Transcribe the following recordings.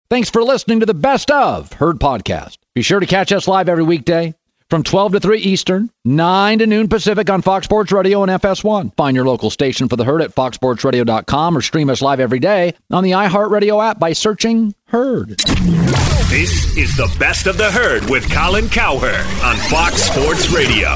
Thanks for listening to the Best of Herd podcast. Be sure to catch us live every weekday from 12 to 3 Eastern, 9 to noon Pacific on Fox Sports Radio and FS1. Find your local station for the Herd at foxsportsradio.com or stream us live every day on the iHeartRadio app by searching Herd. This is the Best of the Herd with Colin Cowherd on Fox Sports Radio.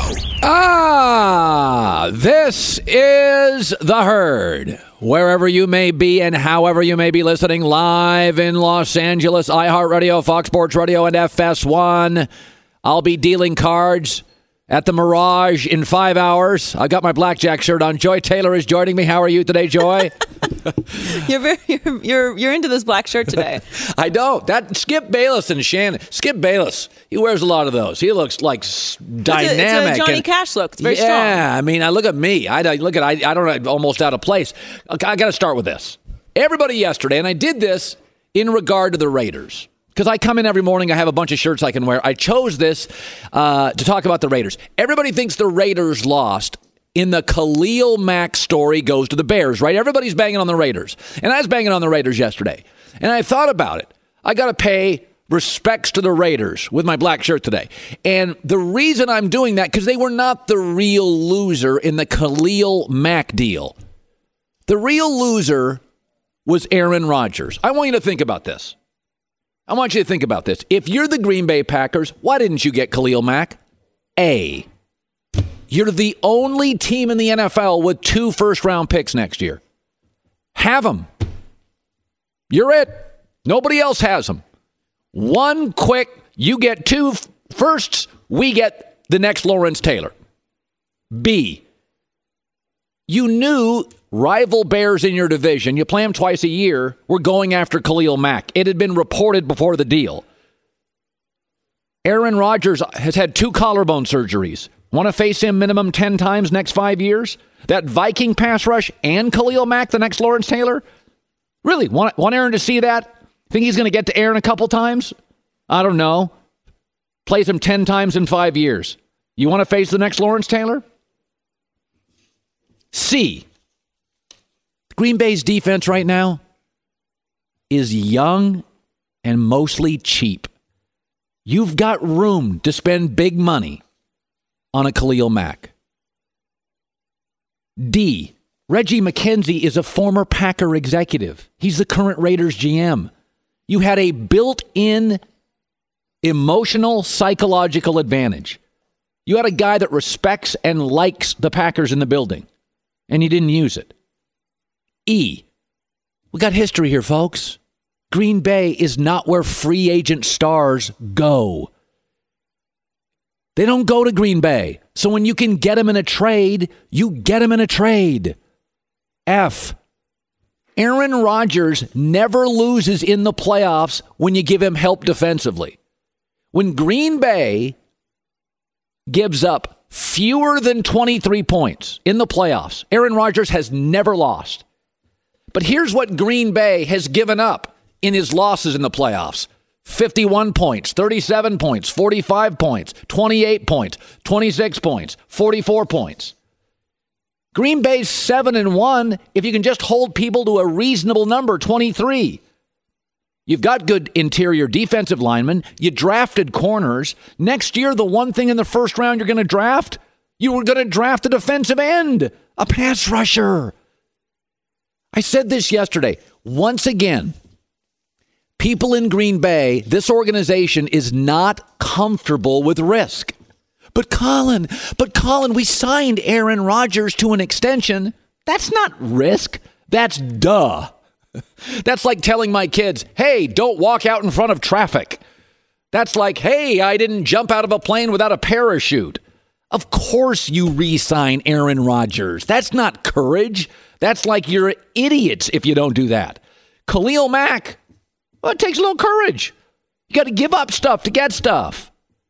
This is the Herd. Wherever you may be and however you may be listening, live in Los Angeles, iHeartRadio, Fox Sports Radio, and FS1. I'll be dealing cards at the Mirage in 5 hours. I got my blackjack shirt on. Joy Taylor is joining me. How are you today, Joy? You're into this black shirt today. I don't. That Skip Bayless and Shannon. Skip Bayless, he wears a lot of those. He looks like dynamic. It's a Johnny Cash look. It's very strong. Yeah, I mean, I look at me. I don't know, almost out of place. I got to start with this. Everybody yesterday, and I did this in regard to the Raiders, because I come in every morning, I have a bunch of shirts I can wear. I chose this to talk about the Raiders. Everybody thinks the Raiders lost in the Khalil Mack story goes to the Bears, right? Everybody's banging on the Raiders. And I was banging on the Raiders yesterday. And I thought about it. I got to pay respects to the Raiders with my black shirt today. And the reason I'm doing that, because they were not the real loser in the Khalil Mack deal. The real loser was Aaron Rodgers. I want you to think about this. I want you to think about this. If you're the Green Bay Packers, why didn't you get Khalil Mack? A, you're the only team in the NFL with 2 first-round picks next year. Have them. You're it. Nobody else has them. One quick, you get 2 firsts, we get the next Lawrence Taylor. B, you knew rival Bears in your division, you play them twice a year, were going after Khalil Mack. It had been reported before the deal. Aaron Rodgers has had 2 collarbone surgeries. Want to face him minimum 10 times next 5 years? That Viking pass rush and Khalil Mack, the next Lawrence Taylor? Really? Want Aaron to see that? Think he's going to get to Aaron a couple times? I don't know. Plays him 10 times in 5 years. You want to face the next Lawrence Taylor? C, Green Bay's defense right now is young and mostly cheap. You've got room to spend big money on a Khalil Mack. D, Reggie McKenzie is a former Packer executive. He's the current Raiders GM. You had a built-in emotional, psychological advantage. You had a guy that respects and likes the Packers in the building, and you didn't use it. E, we got history here, folks. Green Bay is not where free agent stars go. They don't go to Green Bay. So when you can get them in a trade, you get them in a trade. F, Aaron Rodgers never loses in the playoffs when you give him help defensively. When Green Bay gives up fewer than 23 points in the playoffs, Aaron Rodgers has never lost. But here's what Green Bay has given up in his losses in the playoffs. 51 points, 37 points, 45 points, 28 points, 26 points, 44 points. Green Bay's 7-1 if you can just hold people to a reasonable number, 23. You've got good interior defensive linemen. You drafted corners. Next year, the one thing in the first round you're going to draft, you were going to draft a defensive end, a pass rusher. I said this yesterday. Once again, people in Green Bay, this organization is not comfortable with risk. But Colin, we signed Aaron Rodgers to an extension. That's not risk. That's duh. That's like telling my kids, hey, don't walk out in front of traffic. That's like, hey, I didn't jump out of a plane without a parachute. Of course you re-sign Aaron Rodgers. That's not courage. That's like you're idiots if you don't do that. Khalil Mack, well, it takes a little courage. You got to give up stuff to get stuff.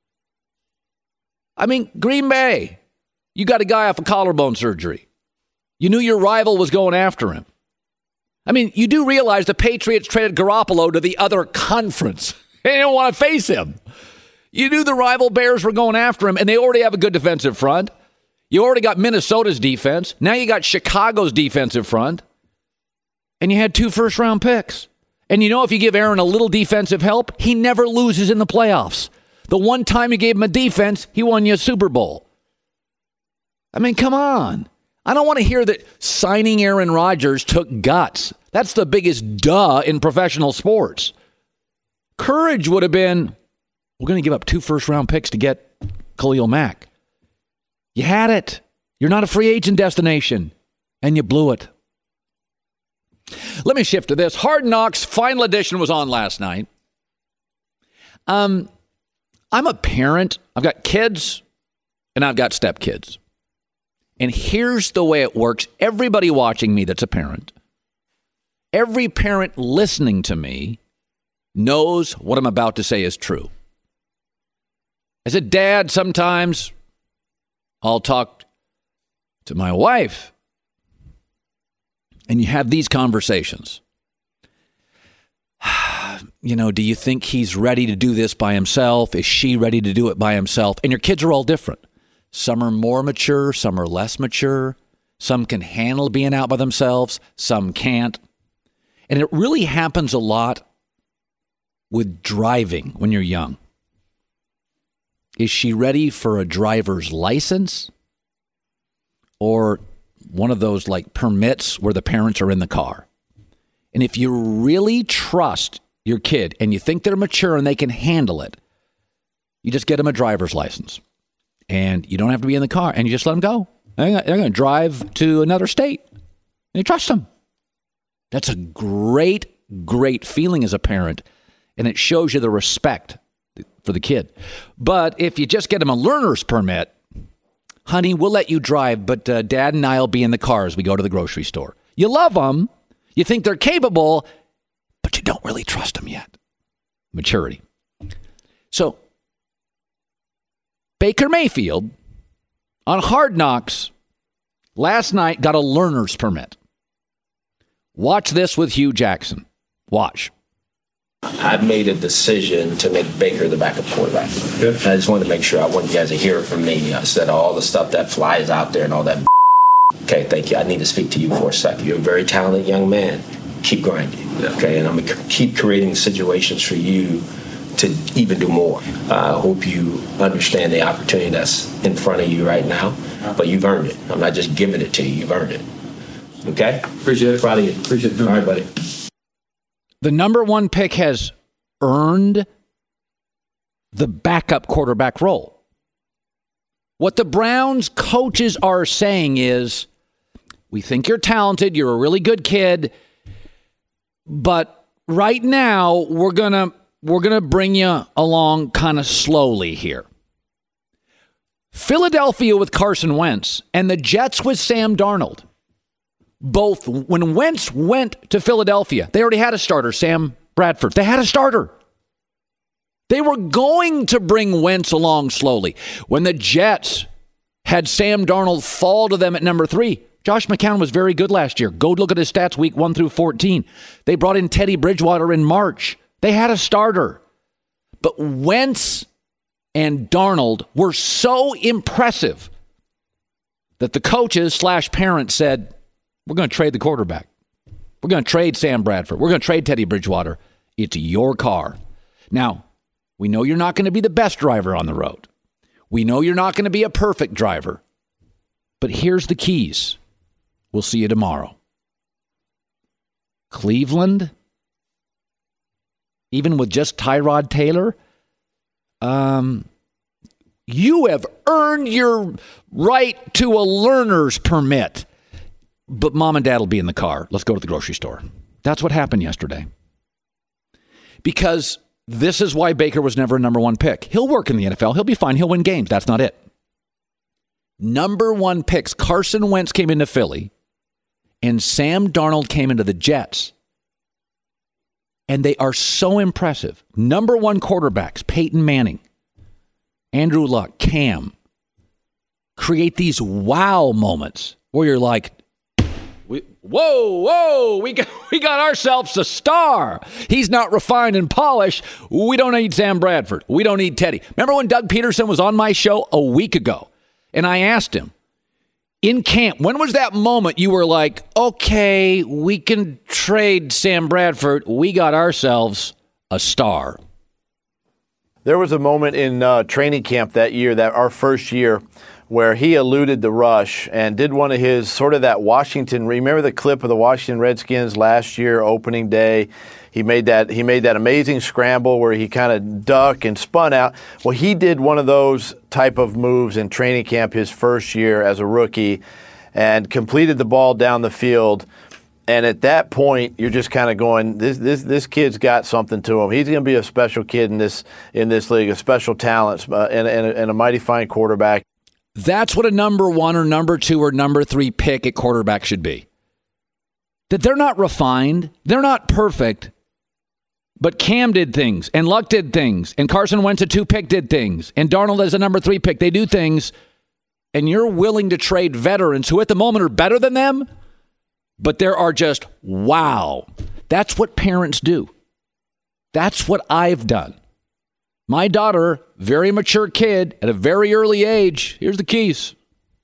I mean, Green Bay, you got a guy off of collarbone surgery. You knew your rival was going after him. I mean, you do realize the Patriots traded Garoppolo to the other conference. They didn't want to face him. You knew the rival Bears were going after him, and they already have a good defensive front. You already got Minnesota's defense. Now you got Chicago's defensive front. And you had 2 first-round picks. And if you give Aaron a little defensive help, he never loses in the playoffs. The one time you gave him a defense, he won you a Super Bowl. I mean, come on. I don't want to hear that signing Aaron Rodgers took guts. That's the biggest duh in professional sports. Courage would have been, we're going to give up 2 first-round picks to get Khalil Mack. You had it. You're not a free agent destination, and you blew it. Let me shift to this. Hard Knocks Final Edition was on last night. I'm a parent. I've got kids, and I've got stepkids. And here's the way it works. Everybody watching me that's a parent, every parent listening to me knows what I'm about to say is true. As a dad, sometimes I'll talk to my wife, and you have these conversations. Do you think he's ready to do this by himself? Is she ready to do it by himself? And your kids are all different. Some are more mature, some are less mature. Some can handle being out by themselves, some can't. And it really happens a lot with driving when you're young. Is she ready for a driver's license? Or one of those like permits where the parents are in the car? And if you really trust your kid and you think they're mature and they can handle it, you just get them a driver's license. And you don't have to be in the car, and you just let them go. They're going to drive to another state. And you trust them. That's a great, great feeling as a parent, and it shows you the respect for the kid. But if you just get them a learner's permit, honey, we'll let you drive, but Dad and I will be in the car as we go to the grocery store. You love them. You think they're capable, but you don't really trust them yet. Maturity. So, Baker Mayfield on Hard Knocks last night got a learner's permit. Watch this with Hugh Jackson. Watch. I've made a decision to make Baker the backup quarterback. Good. I just wanted to make sure I want you guys to hear it from me. I said all the stuff that flies out there and all that. Okay, thank you. I need to speak to you for a second. You're a very talented young man. Keep grinding. Yeah. Okay, and I'm going to keep creating situations for you to even do more. I hope you understand the opportunity that's in front of you right now, but you've earned it. I'm not just giving it to you. You've earned it. Okay? Appreciate it. Proud of you. Appreciate it. All right, buddy. The number 1 pick has earned the backup quarterback role. What the Browns coaches are saying is, we think you're talented, you're a really good kid, but right now we're gonna bring you along kind of slowly here. Philadelphia with Carson Wentz and the Jets with Sam Darnold. Both, when Wentz went to Philadelphia, they already had a starter, Sam Bradford. They had a starter. They were going to bring Wentz along slowly. When the Jets had Sam Darnold fall to them at number 3, Josh McCown was very good last year. Go look at his stats week 1 through 14. They brought in Teddy Bridgewater in March. They had a starter. But Wentz and Darnold were so impressive that the coaches / parents said, we're going to trade the quarterback. We're going to trade Sam Bradford. We're going to trade Teddy Bridgewater. It's your car. Now, we know you're not going to be the best driver on the road. We know you're not going to be a perfect driver. But here's the keys. We'll see you tomorrow. Cleveland, even with just Tyrod Taylor, you have earned your right to a learner's permit. But mom and dad will be in the car. Let's go to the grocery store. That's what happened yesterday. Because this is why Baker was never a number 1 pick. He'll work in the NFL. He'll be fine. He'll win games. That's not it. Number 1 picks. Carson Wentz came into Philly, and Sam Darnold came into the Jets. And they are so impressive. Number 1 quarterbacks, Peyton Manning, Andrew Luck, Cam, create these wow moments where you're like, whoa, we got ourselves a star. He's not refined and polished. We don't need Sam Bradford. We don't need Teddy. Remember when Doug Peterson was on my show a week ago, and I asked him, In camp, when was that moment you were like, okay, we can trade Sam Bradford. We got ourselves a star. There was a moment in training camp that year, that our first year, where he eluded the rush and did one of his sort of that Washington. Remember the clip of the Washington Redskins last year, opening day? He made that amazing scramble where he kind of ducked and spun out. Well, he did one of those type of moves in training camp his first year as a rookie and completed the ball down the field. And at that point, you're just kind of going, this kid's got something to him. He's going to be a special kid in this league, a special talent, and a mighty fine quarterback. That's what a number 1 or number 2 or number 3 pick at quarterback should be. That they're not refined, they're not perfect, but Cam did things, and Luck did things, and Carson Wentz, a 2 pick, did things, and Darnold as a number 3 pick. They do things, and you're willing to trade veterans who at the moment are better than them, but there are just, wow. That's what parents do. That's what I've done. My daughter, very mature kid, at a very early age, here's the keys.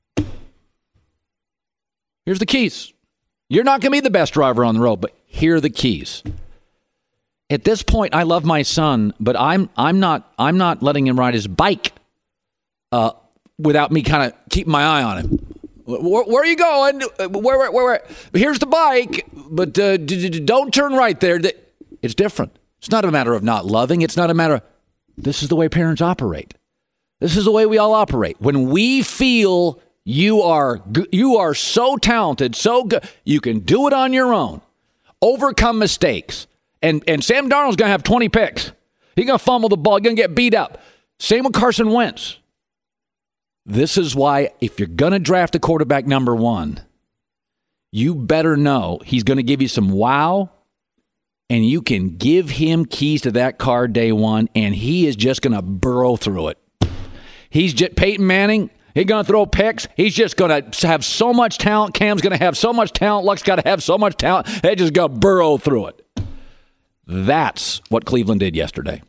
Here's the keys. You're not going to be the best driver on the road, but here are the keys. At this point, I love my son, but I'm not letting him ride his bike without me kind of keeping my eye on him. Where are you going? Where? Here's the bike, but don't turn right there. It's different. It's not a matter of not loving. It's not a matter of, this is the way parents operate. This is the way we all operate. When we feel you are so talented, so good, you can do it on your own, overcome mistakes. And Sam Darnold's going to have 20 picks. He's going to fumble the ball. He's going to get beat up. Same with Carson Wentz. This is why if you're going to draft a quarterback number 1, you better know he's going to give you some wow, and you can give him keys to that car day one, and he is just going to burrow through it. He's just Peyton Manning. He's going to throw picks. He's just going to have so much talent. Cam's going to have so much talent. Luck's got to have so much talent. They're just going to burrow through it. That's what Cleveland did yesterday.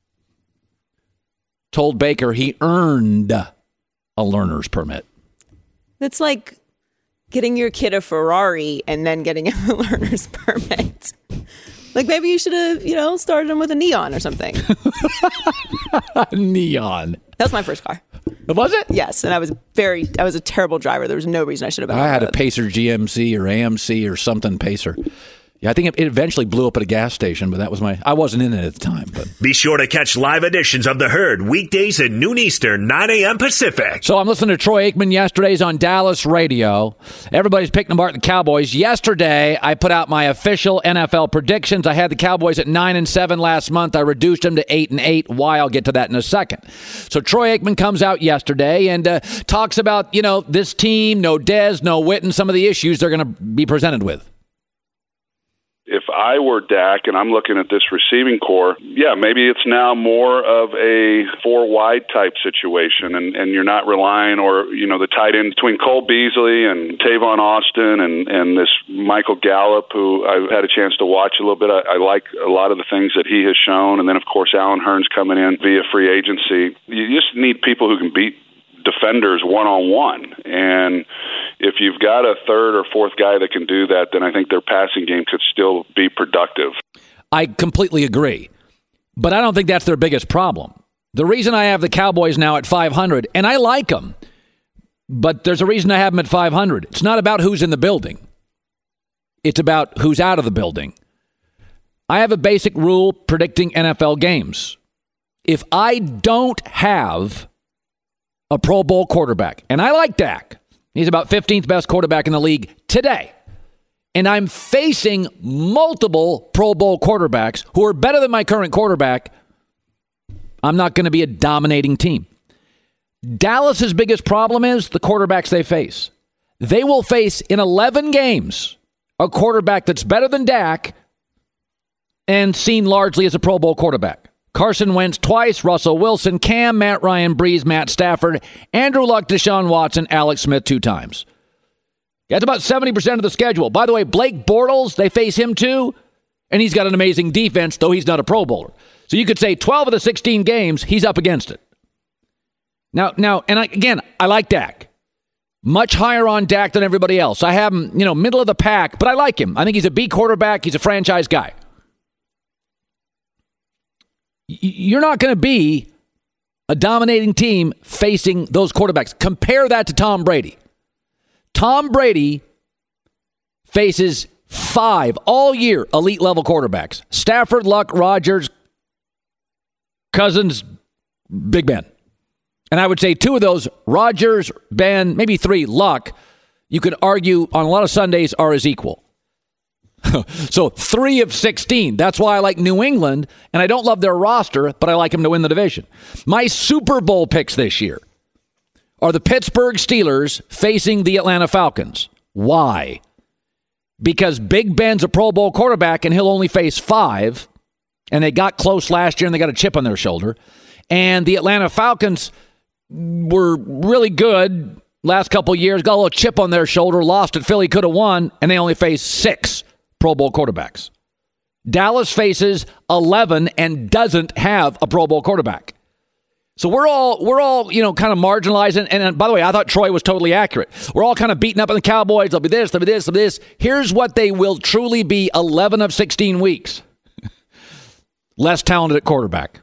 Told Baker he earned a learner's permit. It's like getting your kid a Ferrari and then getting him a learner's permit. Like maybe you should have, started him with a Neon or something. Neon. That was my first car. Was it? Yes, and I was a terrible driver. There was no reason I should have been. I had a Pacer GMC or AMC or something Pacer. Yeah, I think it eventually blew up at a gas station, but I wasn't in it at the time. But be sure to catch live editions of The Herd weekdays at noon Eastern, 9 a.m. Pacific. So I'm listening to Troy Aikman yesterday's on Dallas radio. Everybody's picking apart the Cowboys. Yesterday, I put out my official NFL predictions. I had the Cowboys at 9-7 last month. I reduced them to 8-8. Why? I'll get to that in a second. So Troy Aikman comes out yesterday and talks about, this team, no Dez, no Witten, some of the issues they're going to be presented with. If I were Dak and I'm looking at this receiving core, maybe it's now more of a 4-wide type situation, and you're not relying the tight end between Cole Beasley and Tavon Austin and this Michael Gallup, who I've had a chance to watch a little bit. I like a lot of the things that he has shown, and then, of course, Allen Hurns coming in via free agency. You just need people who can beat defenders one-on-one, and if you've got a third or fourth guy that can do that, then I think their passing game could still be productive. I completely agree, but I don't think that's their biggest problem. The reason I have the Cowboys now at 500, and I like them, but there's a reason I have them at 500. It's not about who's in the building. It's about who's out of the building. I have a basic rule predicting NFL games. If I don't have a Pro Bowl quarterback, and I like Dak, he's about 15th best quarterback in the league today, and I'm facing multiple Pro Bowl quarterbacks who are better than my current quarterback, I'm not going to be a dominating team. Dallas's biggest problem is the quarterbacks they face. They will face in 11 games a quarterback that's better than Dak and seen largely as a Pro Bowl quarterback. Carson Wentz twice, Russell Wilson, Cam, Matt Ryan, Breeze, Matt Stafford, Andrew Luck, Deshaun Watson, Alex Smith 2 times. That's about 70% of the schedule. By the way, Blake Bortles, they face him too, and he's got an amazing defense, though he's not a Pro Bowler. So you could say 12 of the 16 games, he's up against it. Now, and I like Dak, Much higher on Dak than everybody else. I have him, middle of the pack, but I like him. I think he's a B quarterback. He's a franchise guy. You're not going to be a dominating team facing those quarterbacks. Compare that to Tom Brady. Tom Brady faces 5 all year elite level quarterbacks. Stafford, Luck, Rodgers, Cousins, Big Ben. And I would say 2 of those, Rodgers, Ben, maybe 3, Luck, you could argue on a lot of Sundays are as equal. So 3 of 16. That's why I like New England, and I don't love their roster, but I like them to win the division. My Super Bowl picks this year are the Pittsburgh Steelers facing the Atlanta Falcons. Why? Because Big Ben's a Pro Bowl quarterback, and he'll only face 5, and they got close last year, and they got a chip on their shoulder. And the Atlanta Falcons were really good last couple years, got a little chip on their shoulder, lost at Philly, could have won, and they only face 6 Pro Bowl quarterbacks. Dallas faces 11 and doesn't have a Pro Bowl quarterback. So we're all kind of marginalizing. And by the way, I thought Troy was totally accurate. We're all kind of beating up on the Cowboys. They'll be this, they'll be this, they'll be this. Here's what they will truly be 11 of 16 weeks. Less talented at quarterback.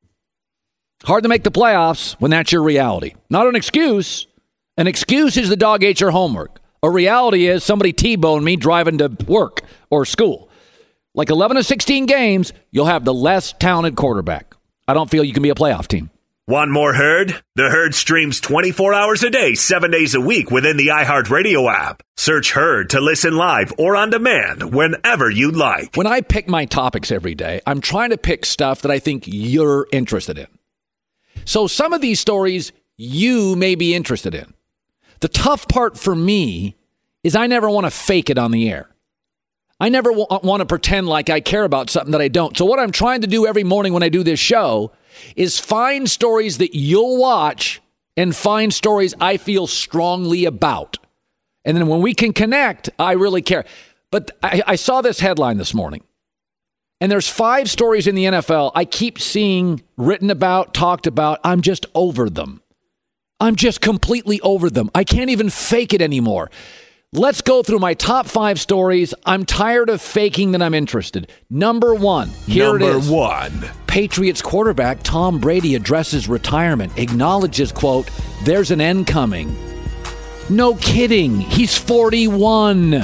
Hard to make the playoffs when that's your reality. Not an excuse. An excuse is the dog ate your homework. A reality is somebody T-boned me driving to work or school. Like 11 of 16 games, you'll have the less talented quarterback. I don't feel you can be a playoff team. Want more Herd? The Herd streams 24 hours a day, 7 days a week within the iHeartRadio app. Search Herd to listen live or on demand whenever you like. When I pick my topics every day, I'm trying to pick stuff that I think you're interested in. So some of these stories you may be interested in. The tough part for me is I never want to fake it on the air. I never want to pretend like I care about something that I don't. So what I'm trying to do every morning when I do this show is find stories that you'll watch and find stories I feel strongly about. And then when we can connect, I really care. But I saw this headline this morning. And there's 5 stories in the NFL I keep seeing written about, talked about. I'm just over them. I'm just completely over them. I can't even fake it anymore. Let's go through my top 5 stories. I'm tired of faking that I'm interested. Number 1. Here it is. Number 1. Patriots quarterback Tom Brady addresses retirement, acknowledges, quote, there's an end coming. No kidding. He's 41.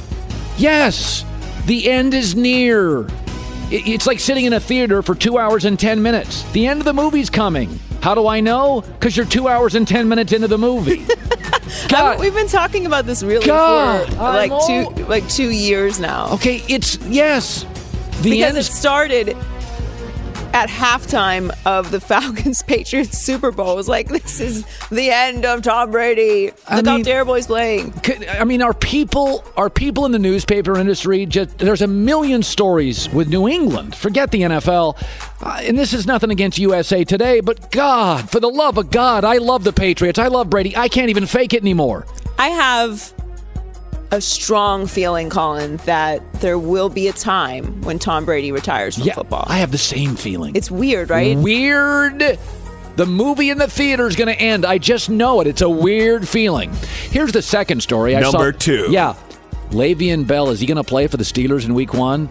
Yes, the end is near. It's like sitting in a theater for 2 hours and 10 minutes. The end of the movie's coming. How do I know? Because you're 2 hours and 10 minutes into the movie. God, we've been talking about this really God, for like 2 years now. Okay, yes. Because it started at halftime of the Falcons-Patriots Super Bowl. It was like, this is the end of Tom Brady. Look how terrible he's playing. Are people in the newspaper industry, there's a million stories with New England. Forget the NFL. And this is nothing against USA Today, but God, for the love of God, I love the Patriots. I love Brady. I can't even fake it anymore. I have a strong feeling, Colin, that there will be a time when Tom Brady retires from football. I have the same feeling. It's weird, right? Weird. The movie in the theater is going to end. I just know it. It's a weird feeling. Here's the second story. Number 2. Yeah. Le'Veon Bell, is he going to play for the Steelers in week 1?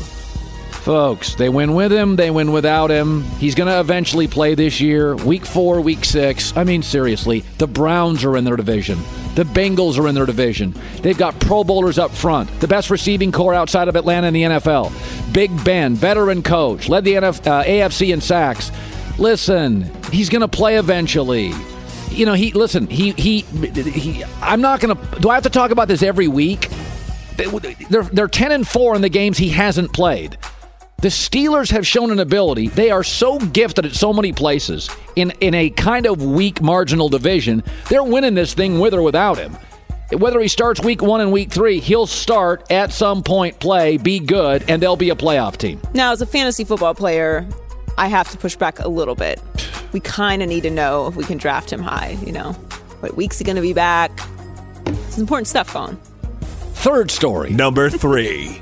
Folks, they win with him, they win without him. He's going to eventually play this year. Week 4, week 6. I mean, seriously, the Browns are in their division. The Bengals are in their division. They've got Pro Bowlers up front. The best receiving core outside of Atlanta in the NFL. Big Ben, veteran coach, led the AFC in sacks. Listen, he's going to play eventually. You know, I'm not going to, do I have to talk about this every week? They're 10-4 in the games he hasn't played. The Steelers have shown an ability. They are so gifted at so many places in a kind of weak marginal division. They're winning this thing with or without him. Whether he starts week 1 and week 3, he'll start at some point, play, be good, and they'll be a playoff team. Now, as a fantasy football player, I have to push back a little bit. We kind of need to know if we can draft him high, What week's he going to be back? It's important stuff, Colin. Third story. Number 3.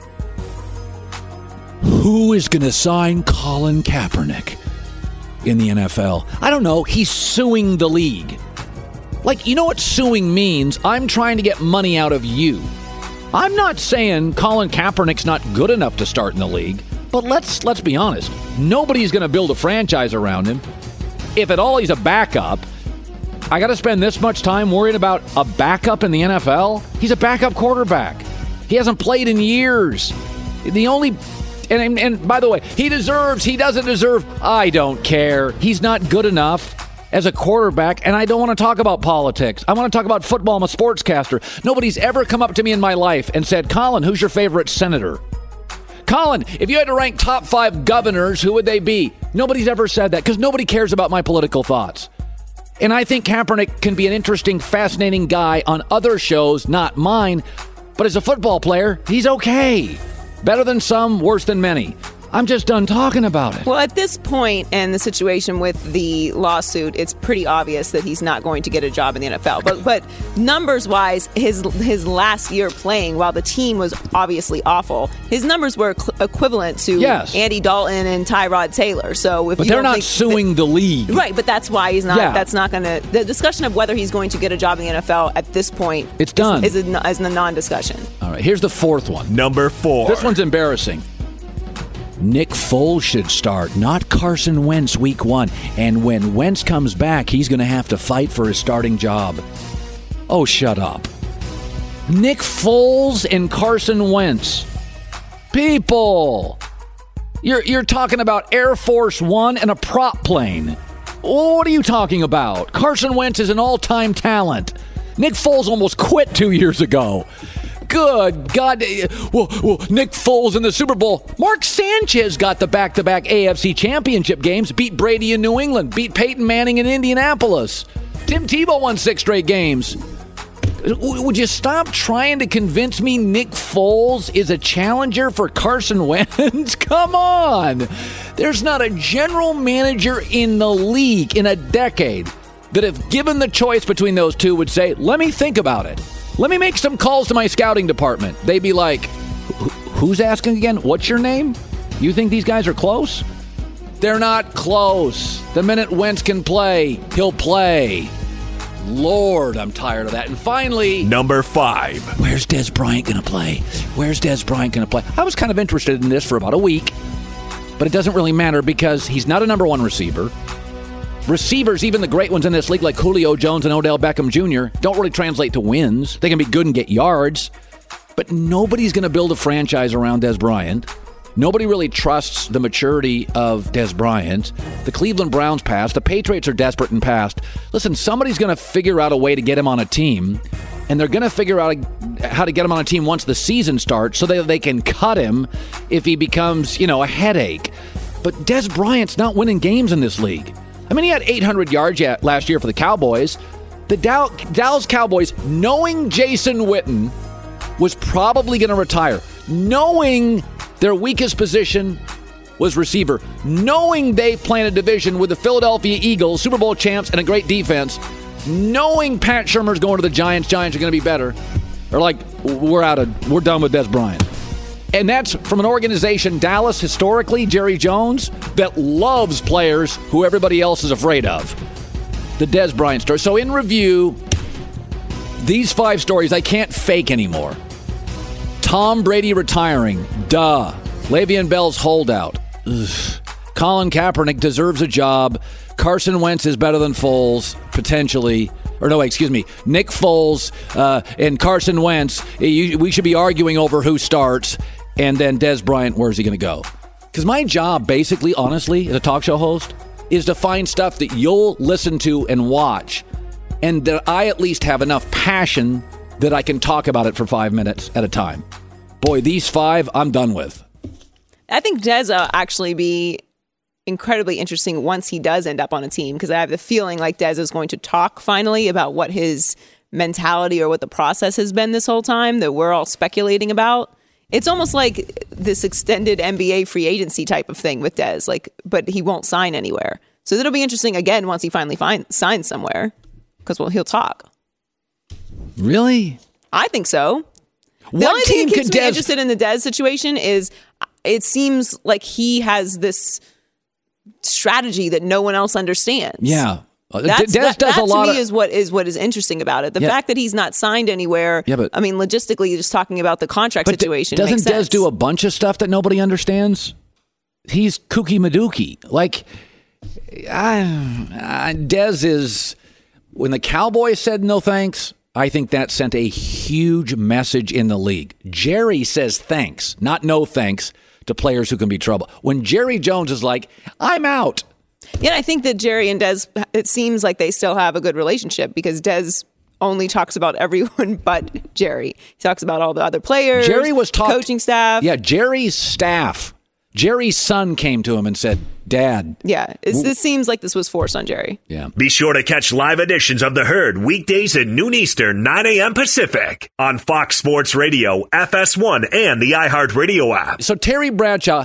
Who is going to sign Colin Kaepernick in the NFL? I don't know. He's suing the league. Like, you know what suing means? I'm trying to get money out of you. I'm not saying Colin Kaepernick's not good enough to start in the league, but let's be honest. Nobody's going to build a franchise around him. If at all he's a backup, I got to spend this much time worrying about a backup in the NFL? He's a backup quarterback. He hasn't played in years. The only... And by the way, he doesn't deserve, I don't care. He's not good enough as a quarterback, and I don't want to talk about politics. I want to talk about football. I'm a sportscaster. Nobody's ever come up to me in my life and said, Colin, who's your favorite senator? Colin, if you had to rank top 5 governors, who would they be? Nobody's ever said that because nobody cares about my political thoughts. And I think Kaepernick can be an interesting, fascinating guy on other shows, not mine. But as a football player, he's okay. Better than some, worse than many. I'm just done talking about it. Well, at this point in the situation with the lawsuit, it's pretty obvious that he's not going to get a job in the NFL. But numbers-wise, his last year playing, while the team was obviously awful, his numbers were equivalent to Andy Dalton and Tyrod Taylor. So, but they're not suing the league, right? But that's why he's not. Yeah. That's not going to. The discussion of whether he's going to get a job in the NFL at this point, it's done. Is a non-discussion. All right. Here's the fourth one. Number 4. This one's embarrassing. Nick Foles should start, not Carson Wentz week 1. And when Wentz comes back, he's going to have to fight for his starting job. Oh, shut up. Nick Foles and Carson Wentz. People, you're talking about Air Force One and a prop plane. What are you talking about? Carson Wentz is an all-time talent. Nick Foles almost quit 2 years ago. Good God. Well, Nick Foles in the Super Bowl. Mark Sanchez got the back-to-back AFC championship games, beat Brady in New England, beat Peyton Manning in Indianapolis. Tim Tebow won 6 straight games. Would you stop trying to convince me Nick Foles is a challenger for Carson Wentz? Come on. There's not a general manager in the league in a decade that, if given the choice between those two, would say, let me think about it. Let me make some calls to my scouting department. They'd be like, who's asking again? What's your name? You think these guys are close? They're not close. The minute Wentz can play, he'll play. Lord, I'm tired of that. And finally, number 5. Where's Dez Bryant going to play? Where's Dez Bryant going to play? I was kind of interested in this for about a week, but it doesn't really matter because he's not a number 1 receiver. Receivers, even the great ones in this league like Julio Jones and Odell Beckham Jr., don't really translate to wins. They can be good and get yards, but nobody's going to build a franchise around Dez Bryant. Nobody really trusts the maturity of Dez Bryant. The Cleveland Browns passed. The Patriots are desperate and passed. Listen, somebody's going to figure out a way to get him on a team, and they're going to figure out how to get him on a team once the season starts so that they can cut him if he becomes, a headache. But Dez Bryant's not winning games in this league. I mean, he had 800 yards last year for the Cowboys. The Dallas Cowboys, knowing Jason Witten was probably going to retire, knowing their weakest position was receiver, knowing they play in a division with the Philadelphia Eagles, Super Bowl champs, and a great defense, knowing Pat Shurmur's going to the Giants are going to be better, they're like, we're done with Dez Bryant. And that's from an organization, Dallas, historically, Jerry Jones, that loves players who everybody else is afraid of. The Dez Bryant story. So in review, these 5 stories I can't fake anymore. Tom Brady retiring. Duh. Le'Veon Bell's holdout. Ugh. Colin Kaepernick deserves a job. Carson Wentz is better than Foles, potentially. Nick Foles and Carson Wentz. We should be arguing over who starts. And then Dez Bryant, where's he going to go? Because my job, basically, honestly, as a talk show host, is to find stuff that you'll listen to and watch, and that I at least have enough passion that I can talk about it for 5 minutes at a time. Boy, these 5, I'm done with. I think Dez will actually be incredibly interesting once he does end up on a team, because I have the feeling like Dez is going to talk finally about what his mentality or what the process has been this whole time that we're all speculating about. It's almost like this extended NBA free agency type of thing with Dez, but he won't sign anywhere. So it'll be interesting again once he finally signs somewhere, because he'll talk. Really? I think so. The only thing that keeps me interested in the Dez situation is it seems like he has this strategy that no one else understands. Yeah. That does a lot to me is what is interesting about it. The fact that he's not signed anywhere. Yeah, but, I mean, logistically, just talking about the contract situation. Doesn't Des do a bunch of stuff that nobody understands? He's kooky madooky. Like, Des is. When the Cowboys said no thanks, I think that sent a huge message in the league. Jerry says thanks, not no thanks, to players who can be trouble. When Jerry Jones is like, I'm out. Yeah, I think that Jerry and Des, it seems like they still have a good relationship because Des only talks about everyone but Jerry. He talks about all the other players, coaching staff. Yeah, Jerry's staff. Jerry's son came to him and said, Dad. Yeah, this seems like this was forced on Jerry. Yeah. Be sure to catch live editions of The Herd weekdays at noon Eastern, 9 a.m. Pacific on Fox Sports Radio, FS1, and the iHeartRadio app. So Terry Bradshaw,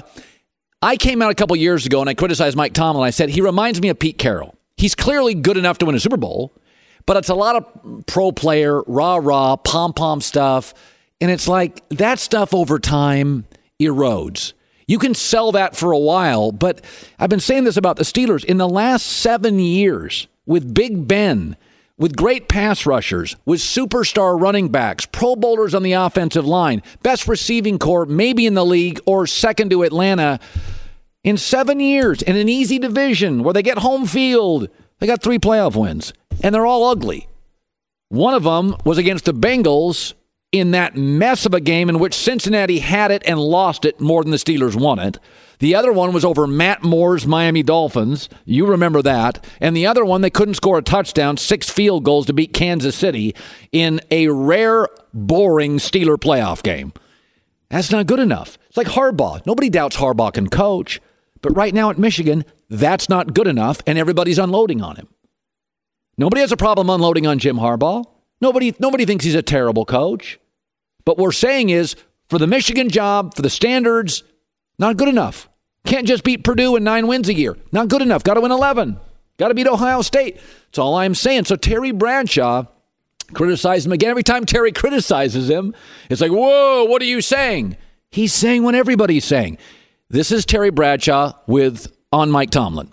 I came out a couple years ago and I criticized Mike Tomlin. I said, he reminds me of Pete Carroll. He's clearly good enough to win a Super Bowl, but it's a lot of pro player, rah-rah, pom-pom stuff. And it's like that stuff over time erodes. You can sell that for a while, but I've been saying this about the Steelers. In the last 7 years, with Big Ben, with great pass rushers, with superstar running backs, Pro Bowlers on the offensive line, best receiving corps maybe in the league or second to Atlanta, in 7 years, in an easy division where they get home field, they got 3 playoff wins, and they're all ugly. One of them was against the Bengals in that mess of a game in which Cincinnati had it and lost it more than the Steelers won it. The other one was over Matt Moore's Miami Dolphins. You remember that. And the other one, they couldn't score a touchdown, 6 field goals to beat Kansas City in a rare, boring Steeler playoff game. That's not good enough. It's like Harbaugh. Nobody doubts Harbaugh can coach. But right now at Michigan, that's not good enough, and everybody's unloading on him. Nobody has a problem unloading on Jim Harbaugh. Nobody thinks he's a terrible coach. But what we're saying is, for the Michigan job, for the standards, not good enough. Can't just beat Purdue in 9 wins a year. Not good enough. Got to win 11. Got to beat Ohio State. That's all I'm saying. So Terry Bradshaw criticized him again. Every time Terry criticizes him, it's like, whoa, what are you saying? He's saying what everybody's saying. This is Terry Bradshaw on Mike Tomlin.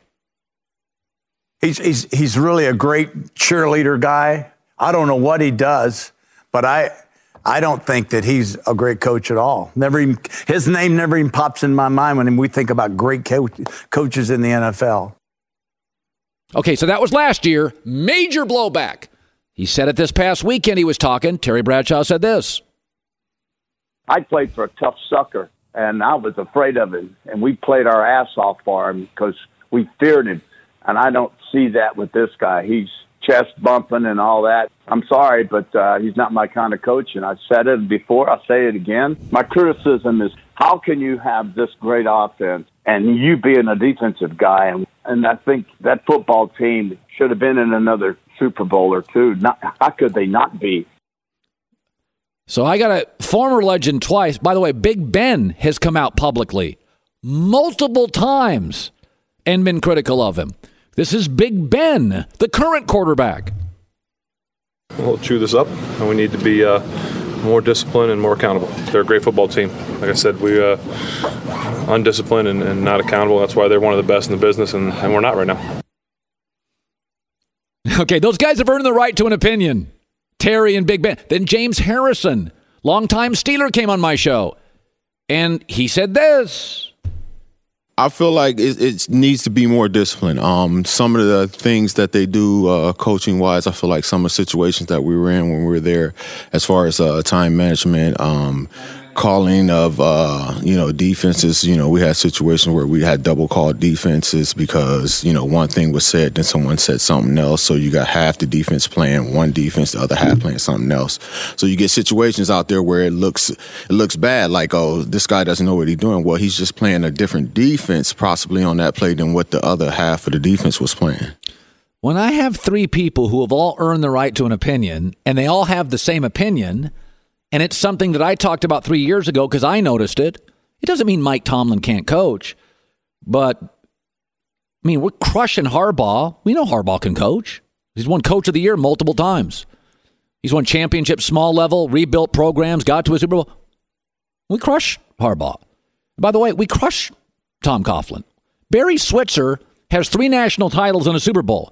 He's really a great cheerleader guy. I don't know what he does, but I don't think that he's a great coach at all. His name never even pops in my mind when we think about great coaches in the NFL. Okay, so that was last year. Major blowback. He said it this past weekend. He was talking. Terry Bradshaw said this. I played for a tough sucker, and I was afraid of him. And we played our ass off for him because we feared him. And I don't see that with this guy. He's chest bumping and all that. I'm sorry, but he's not my kind of coach. And I said it before. I'll say it again. My criticism is, how can you have this great offense and you being a defensive guy? And I think that football team should have been in another Super Bowl or two. How could they not be? So I got a former legend twice. By the way, Big Ben has come out publicly multiple times and been critical of him. This is Big Ben, the current quarterback. We'll chew this up, and we need to be more disciplined and more accountable. They're a great football team. Like I said, we're undisciplined and not accountable. That's why they're one of the best in the business, and we're not right now. Okay, those guys have earned the right to an opinion. Terry and Big Ben. Then James Harrison, longtime Steeler, came on my show, and he said this. I feel like it needs to be more disciplined. Some of the things that they do coaching-wise, I feel like some of the situations that we were in when we were there, as far as time management, calling of, defenses. We had situations where we had double-called defenses because, one thing was said, then someone said something else. So you got half the defense playing one defense, the other half playing something else. So you get situations out there where it looks bad, like, oh, this guy doesn't know what he's doing. Well, he's just playing a different defense possibly on that play than what the other half of the defense was playing. When I have 3 people who have all earned the right to an opinion, and they all have the same opinion, and it's something that I talked about 3 years ago because I noticed it. It doesn't mean Mike Tomlin can't coach. But, we're crushing Harbaugh. We know Harbaugh can coach. He's won Coach of the Year multiple times. He's won championship small level, rebuilt programs, got to a Super Bowl. We crush Harbaugh. By the way, we crush Tom Coughlin. Barry Switzer has 3 national titles and a Super Bowl.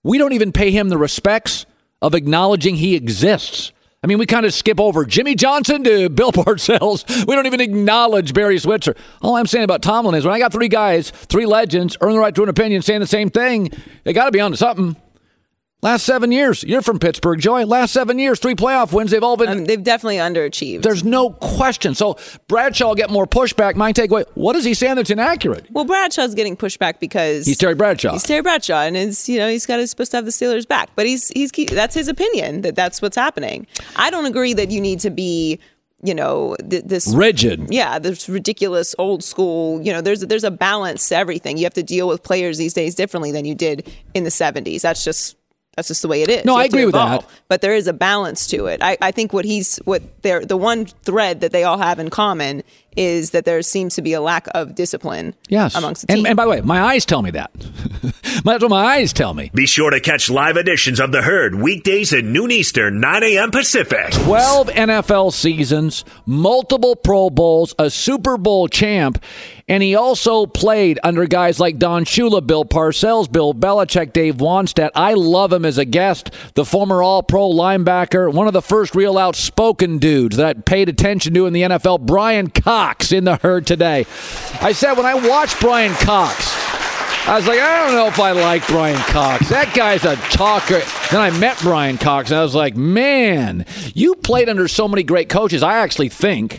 We don't even pay him the respects of acknowledging he exists. I mean, we kind of skip over Jimmy Johnson to Bill Parcells. We don't even acknowledge Barry Switzer. All I'm saying about Tomlin is when I got three guys, three legends, earn the right to an opinion, saying the same thing, they got to be onto something. Last 7 years, you're from Pittsburgh, Joy. Last 7 years, 3 playoff wins. They've all been. They've definitely underachieved. There's no question. So Bradshaw will get more pushback. My takeaway: what is he saying that's inaccurate? Well, Bradshaw's getting pushback because he's Terry Bradshaw. He's Terry Bradshaw, and he's supposed to have the Steelers back. But that's his opinion that's what's happening. I don't agree that you need to be. This rigid. Yeah, this ridiculous old school. There's a balance to everything. You have to deal with players these days differently than you did in the 70s. That's just the way it is. No, I agree with that. But there is a balance to it. I think the one thread that they all have in common is that there seems to be a lack of discipline amongst the team. And by the way, my eyes tell me that. That's what my eyes tell me. Be sure to catch live editions of The Herd weekdays at noon Eastern, 9 a.m. Pacific. 12 NFL seasons, multiple Pro Bowls, a Super Bowl champ, and he also played under guys like Don Shula, Bill Parcells, Bill Belichick, Dave Wannstedt. I love him as a guest, the former All-Pro linebacker, one of the first real outspoken dudes that I paid attention to in the NFL, Brian Cox in The Herd today. I said when I watched Brian Cox, I was like, I don't know if I like Brian Cox. That guy's a talker. Then I met Brian Cox, and I was like, man, you played under so many great coaches. I actually think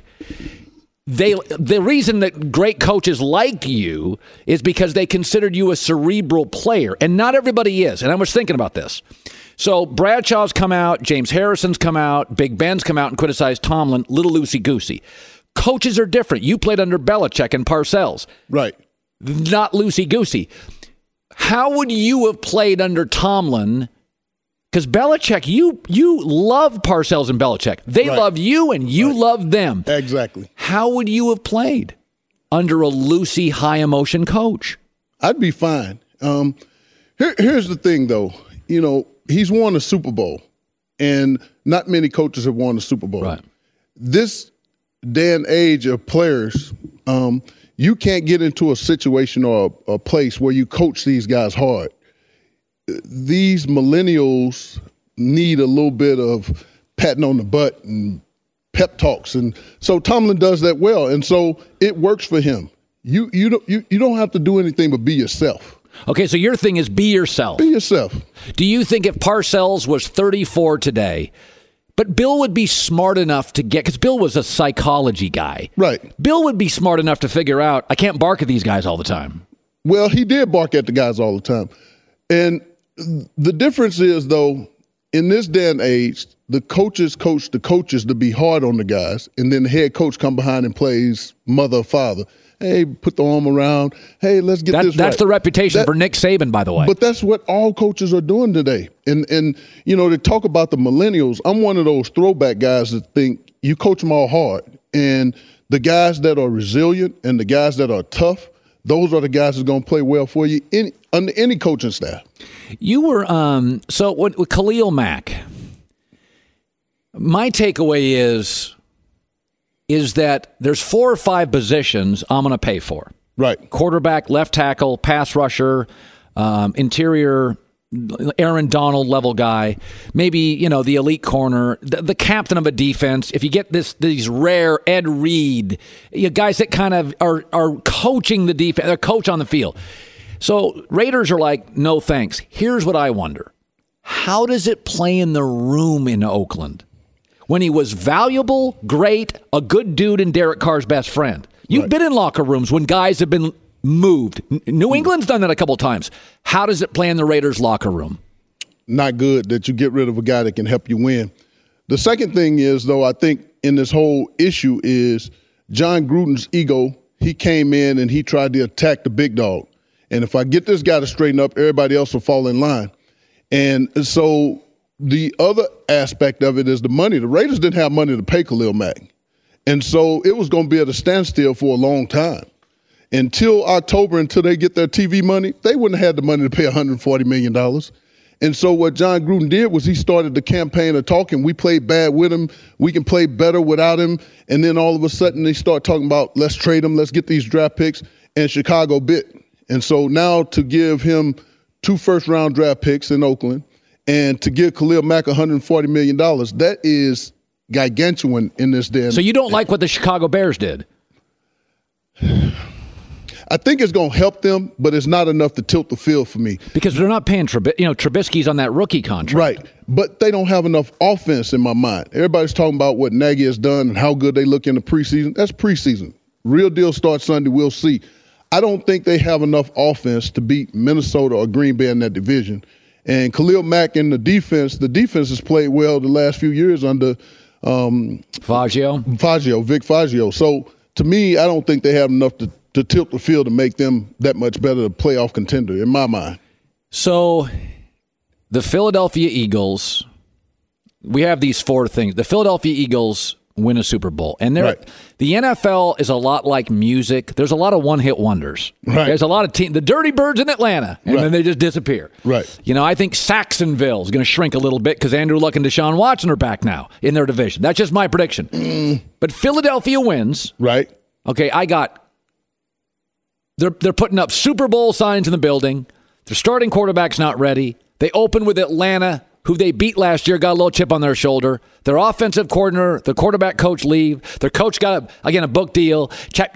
the reason that great coaches like you is because they considered you a cerebral player, and not everybody is. And I was thinking about this. So Bradshaw's come out, James Harrison's come out, Big Ben's come out and criticized Tomlin, little loosey-goosey. Coaches are different. You played under Belichick and Parcells. Right. Not loosey-goosey. How would you have played under Tomlin? Because Belichick, you love Parcells and Belichick. They love you, and you love them. Exactly. How would you have played under a loosey, high-emotion coach? I'd be fine. Here's the thing, though. He's won a Super Bowl, and not many coaches have won a Super Bowl. Right. This day and age of players, you can't get into a situation or a place where you coach these guys hard. These millennials need a little bit of patting on the butt and pep talks, and so Tomlin does that well, and so it works for him. You don't have to do anything but be yourself. Okay, so your thing is be yourself. Be yourself. Do you think if Parcells was 34 today, but Bill would be smart enough to because Bill was a psychology guy. Right. Bill would be smart enough to figure out, I can't bark at these guys all the time. Well, he did bark at the guys all the time. And the difference is, though, in this day and age, the coaches coach the coaches to be hard on the guys, and then the head coach come behind and plays mother or father. Hey, put the arm around. Hey, let's get this right. That's the reputation for Nick Saban, by the way. But that's what all coaches are doing today. And to talk about the millennials, I'm one of those throwback guys that think you coach them all hard. And the guys that are resilient and the guys that are tough, those are the guys that's going to play well for you under any coaching staff. You were with Khalil Mack. My takeaway is that there's 4 or 5 positions I'm going to pay for. Right. Quarterback, left tackle, pass rusher, interior, Aaron Donald level guy, maybe, the elite corner, the captain of a defense. If you get these rare Ed Reed, guys that kind of are coaching the defense, they're coach on the field. So Raiders are like, no thanks. Here's what I wonder. How does it play in the room in Oakland? When he was valuable, great, a good dude, and Derek Carr's best friend. You've been in locker rooms when guys have been moved. New England's done that a couple times. How does it play in the Raiders locker room? Not good that you get rid of a guy that can help you win. The second thing is, though, I think in this whole issue is John Gruden's ego. He came in and he tried to attack the big dog. And if I get this guy to straighten up, everybody else will fall in line. And so the other aspect of it is the money. The Raiders didn't have money to pay Khalil Mack. And so it was going to be at a standstill for a long time. Until October, until they get their TV money, they wouldn't have had the money to pay $140 million. And so what John Gruden did was he started the campaign of talking. We played bad with him. We can play better without him. And then all of a sudden they start talking about, let's trade him, let's get these draft picks. And Chicago bit. And so now to give him 2 first-round draft picks in Oakland, and to give Khalil Mack $140 million, that is gargantuan in this day. So you don't like what the Chicago Bears did? I think it's going to help them, but it's not enough to tilt the field for me. Because they're not paying Trubisky's on that rookie contract. Right, but they don't have enough offense in my mind. Everybody's talking about what Nagy has done and how good they look in the preseason. That's preseason. Real deal starts Sunday. We'll see. I don't think they have enough offense to beat Minnesota or Green Bay in that division. And Khalil Mack in the defense has played well the last few years under Vic Fangio. So to me, I don't think they have enough to tilt the field to make them that much better, a playoff contender, in my mind. So the Philadelphia Eagles, we have these 4 things. The Philadelphia Eagles win a Super Bowl. And the NFL is a lot like music. There's a lot of one-hit wonders. Right. There's a lot of the Dirty Birds in Atlanta, and then they just disappear. Right. I think Saxonville is going to shrink a little bit because Andrew Luck and Deshaun Watson are back now in their division. That's just my prediction. But Philadelphia wins. Right. Okay, They're putting up Super Bowl signs in the building. Their starting quarterback's not ready. They open with Atlanta, who they beat last year, got a little chip on their shoulder. Their offensive coordinator, the quarterback coach leave. Their coach got, a book deal.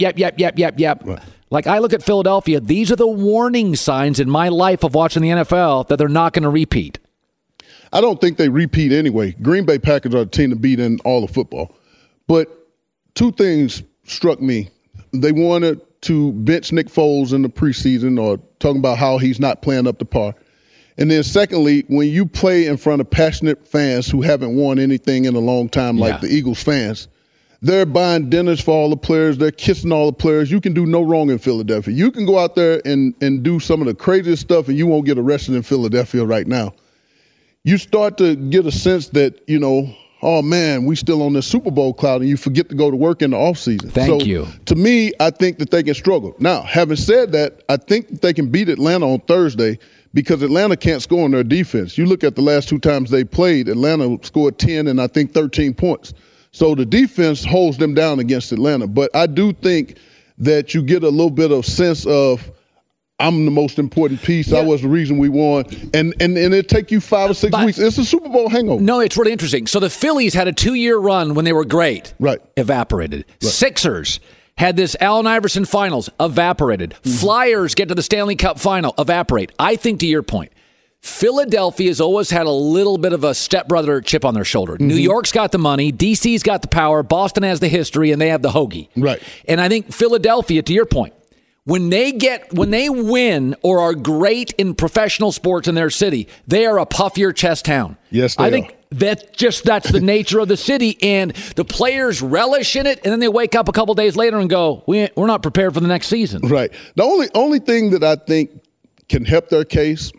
Yep. Right. Like, I look at Philadelphia, these are the warning signs in my life of watching the NFL that they're not going to repeat. I don't think they repeat anyway. Green Bay Packers are the team to beat in all of football. But 2 things struck me. They wanted to bench Nick Foles in the preseason, or talking about how he's not playing up to par. And then secondly, when you play in front of passionate fans who haven't won anything in a long time, like the Eagles fans, they're buying dinners for all the players. They're kissing all the players. You can do no wrong in Philadelphia. You can go out there and do some of the craziest stuff, and you won't get arrested in Philadelphia right now. You start to get a sense that, oh, man, we still on this Super Bowl cloud, and you forget to go to work in the offseason. Thank you. To me, I think that they can struggle. Now, having said that, I think that they can beat Atlanta on Thursday because Atlanta can't score on their defense. You look at the last 2 times they played, Atlanta scored 10 and I think 13 points. So the defense holds them down against Atlanta. But I do think that you get a little bit of sense of, I'm the most important piece. I was the reason we won. And it'll take you 5 or 6 weeks. It's a Super Bowl hangover. No, it's really interesting. So the Phillies had a 2-year run when they were great. Right. Evaporated. Right. Sixers had this Allen Iverson finals. Evaporated. Flyers get to the Stanley Cup final. Evaporate. I think, to your point, Philadelphia's always had a little bit of a stepbrother chip on their shoulder. New York's got the money. DC's got the power. Boston has the history, and they have the hoagie. Right. And I think Philadelphia, to your point, when they win or are great in professional sports in their city, they are a puff your chest town. Yes, they I think that's the nature of the city, and the players relish in it, and then they wake up a couple days later and go, we're not prepared for the next season. Right. The only thing that I think can help their case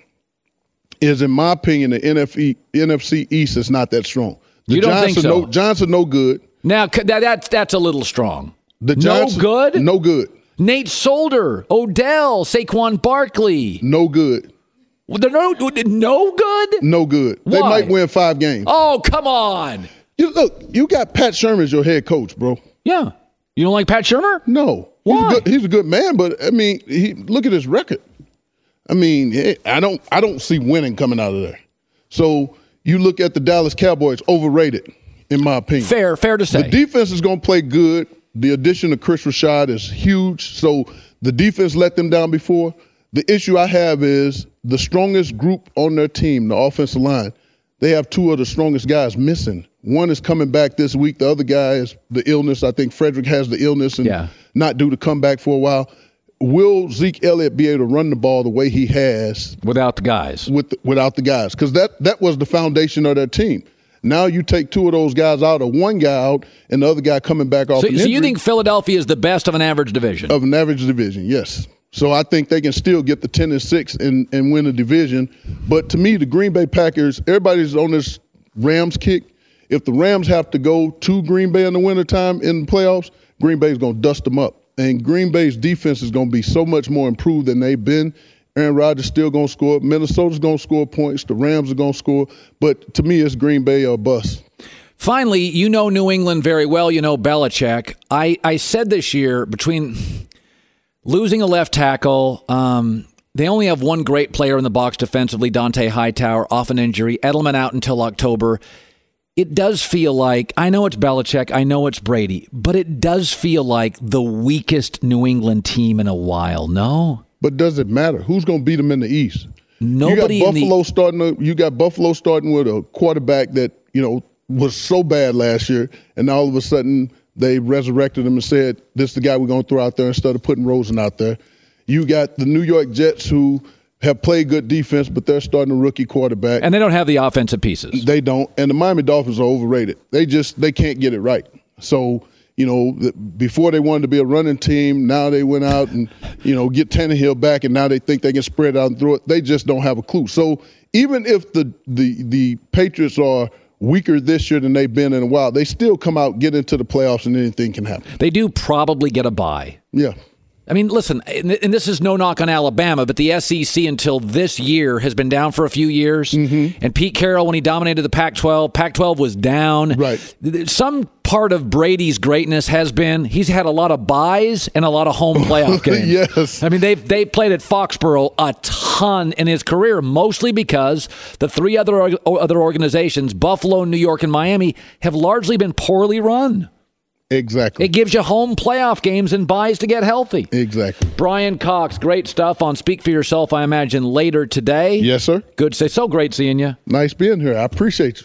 is, in my opinion, the NFC East is not that strong. You don't think so? Giants are no good. Now, that's a little strong. The Giants, no good? No good. Nate Solder, Odell, Saquon Barkley. No good. They're no good? No good. Why? They might win 5 games. Oh, come on. You got Pat Shermer as your head coach, bro. Yeah. You don't like Pat Shermer? No. Why? He's a good man, but, I mean, look at his record. I mean, I don't see winning coming out of there. So you look at the Dallas Cowboys, overrated, in my opinion. Fair to say. The defense is going to play good. The addition of Chris Rashad is huge. So the defense let them down before. The issue I have is the strongest group on their team, the offensive line, they have 2 of the strongest guys missing. One is coming back this week. The other guy is the illness. I think Frederick has the illness and not due to come back for a while. Will Zeke Elliott be able to run the ball the way he has without the guys? Without the guys, because that was the foundation of that team. Now you take 2 of those guys out, or 1 guy out, and the other guy coming back off. So you think Philadelphia is the best of an average division? Of an average division, yes. So I think they can still get the 10-6 and win the division. But to me, the Green Bay Packers, everybody's on this Rams kick. If the Rams have to go to Green Bay in the wintertime in the playoffs, Green Bay's going to dust them up. And Green Bay's defense is going to be so much more improved than they've been. Aaron Rodgers still going to score. Minnesota's going to score points. The Rams are going to score. But to me, it's Green Bay or bust. Finally, you know New England very well. You know Belichick. I said this year, between losing a left tackle, They only have one great player in the box defensively, Dante Hightower, off an injury. Edelman out until October. It does feel like, I know it's Belichick, I know it's Brady, but it does feel like the weakest New England team in a while, no? But does it matter? Who's going to beat them in the East? Nobody. You got Buffalo starting with a quarterback that, was so bad last year, and all of a sudden they resurrected him and said, this is the guy we're going to throw out there instead of putting Rosen out there. You got the New York Jets who have played good defense, but they're starting a rookie quarterback. And they don't have the offensive pieces. They don't. And the Miami Dolphins are overrated. They can't get it right. So, before they wanted to be a running team, now they went out and, get Tannehill back, and now they think they can spread out and throw it. They just don't have a clue. So even if the Patriots are weaker this year than they've been in a while, they still come out, get into the playoffs, and anything can happen. They do probably get a bye. Yeah. I mean, listen, and this is no knock on Alabama, but the SEC until this year has been down for a few years. Mm-hmm. And Pete Carroll, when he dominated the Pac-12 was down. Right. Some part of Brady's greatness has been he's had a lot of byes and a lot of home playoff games. Yes. I mean, they played at Foxborough a ton in his career, mostly because the three other organizations, Buffalo, New York, and Miami, have largely been poorly run. Exactly. It gives you home playoff games and buys to get healthy. Exactly. Brian Cox, great stuff on Speak for Yourself, I imagine, later today. Yes, sir. Good. So great seeing you. Nice being here. I appreciate you.